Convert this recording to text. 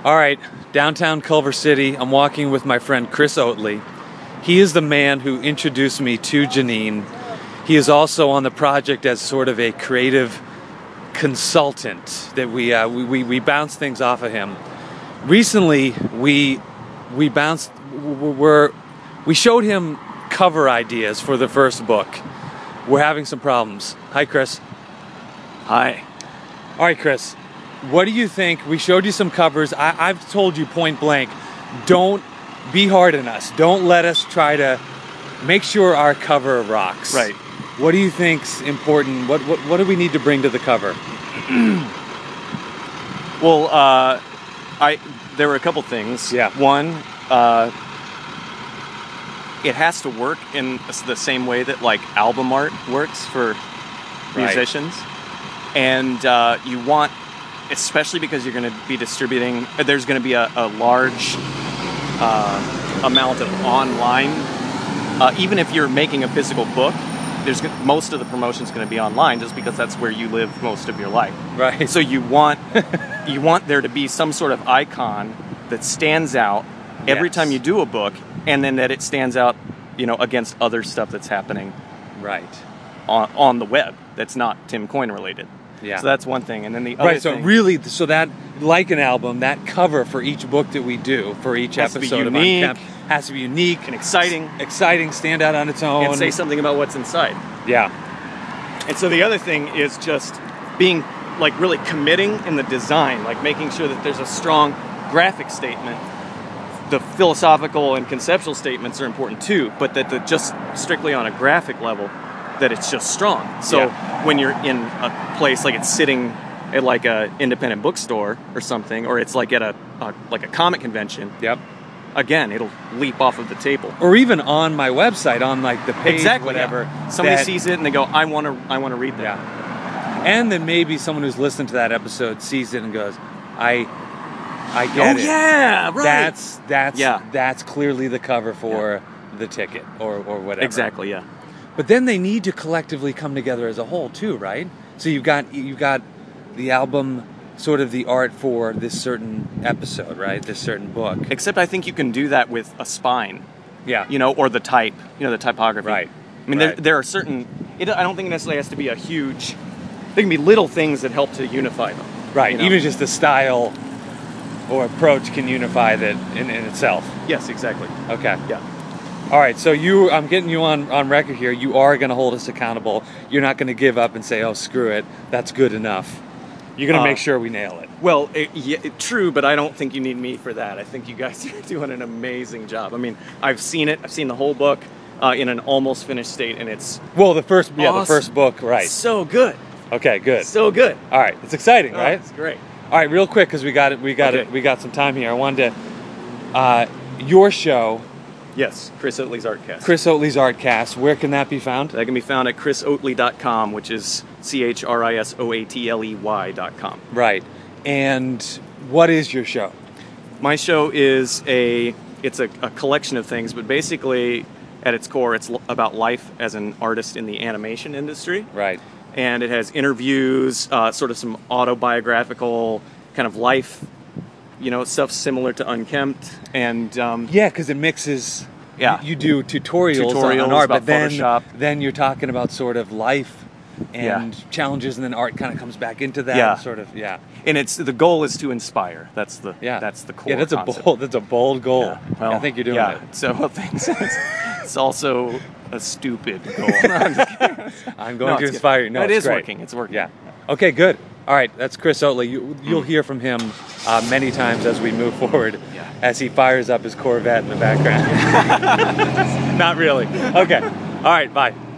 All right, downtown Culver City. I'm walking with my friend Chris Oatley. He is the man who introduced me to Janine. He is also on the project as sort of a creative consultant that we bounce things off of him. Recently, we showed him cover ideas for the first book. We're having some problems. Hi, Chris. Hi. All right, Chris. What do you think? We showed you some covers. I've told you point blank, don't be hard on us. Don't let us try to make sure our cover rocks. Right. What do you think's important? What do we need to bring to the cover? Well, there were a couple things. Yeah. One, it has to work in the same way that like album art works for musicians. And you want, especially because you're going to be distributing, there's going to be a large amount of online. Even if you're making a physical book, most of the promotion's going to be online, just because that's where you live most of your life. Right. So you want there to be some sort of icon that stands out every time you do a book, and then that it stands out, against other stuff that's happening. Right. On the web that's not Tim Coyne related. Yeah. So that's one thing, and then the other thing. So that, like an album, that cover for each book that we do, for each episode of Unkempt, has to be unique and exciting, stand out on its own, and say something about what's inside. Yeah. And so the other thing is just being like really committing in the design, like making sure that there's a strong graphic statement. The philosophical and conceptual statements are important too, but that just strictly on a graphic level, that it's just strong. So when you're in a place like it's sitting at like a independent bookstore or something, or it's like at a comic convention. Yep. Again, it'll leap off of the table. Or even on my website, on like the page, whatever. Yeah. Somebody sees it and they go, I want to read that. Yeah. And then maybe someone who's listened to that episode sees it and goes, I get it. Oh yeah, right. That's clearly the cover for the ticket or whatever. Exactly, yeah. But then they need to collectively come together as a whole too, right? So you've got the album, sort of the art for this certain episode, right? This certain book. Except I think you can do that with a spine. Yeah. Or the type, the typography. Right. I mean, there are certain. I don't think it necessarily has to be a huge. There can be little things that help to unify them. Right. Even just the style or approach can unify that in itself. Yes, exactly. Okay. Yeah. All right, so I'm getting you on record here. You are going to hold us accountable. You're not going to give up and say, oh, screw it, that's good enough. You're going to make sure we nail it. Well, true, but I don't think you need me for that. I think you guys are doing an amazing job. I mean, I've seen it. I've seen the whole book in an almost finished state, and it's the first awesome. The first book, right. So good. Okay, good. So good. All right, it's exciting, right? It's great. All right, real quick, because we got some time here. I wanted to, your show. Yes, Chris Oatley's Artcast. Chris Oatley's Artcast. Where can that be found? That can be found at chrisoatley.com, which is CHRISOATLEY.com. Right. And what is your show? My show is it's a collection of things, but basically, at its core, it's about life as an artist in the animation industry. Right. And it has interviews, sort of some autobiographical kind of life, stuff similar to Unkempt, and because it mixes. Yeah, you do tutorials on art, about but Photoshop. then you're talking about sort of life and challenges, and then art kind of comes back into that. Yeah. Sort of. Yeah. And the goal is to inspire. That's the core. Yeah, that's concept. a bold goal. Yeah. Well, I think you're doing it. So thanks. It's also a stupid goal. I'm going to inspire you. No, it is great. working. It's working. Yeah. Okay, good. All right, that's Chris Oatley. You'll hear from him many times as we move forward, as he fires up his Corvette in the background. Not really. Okay. All right, bye.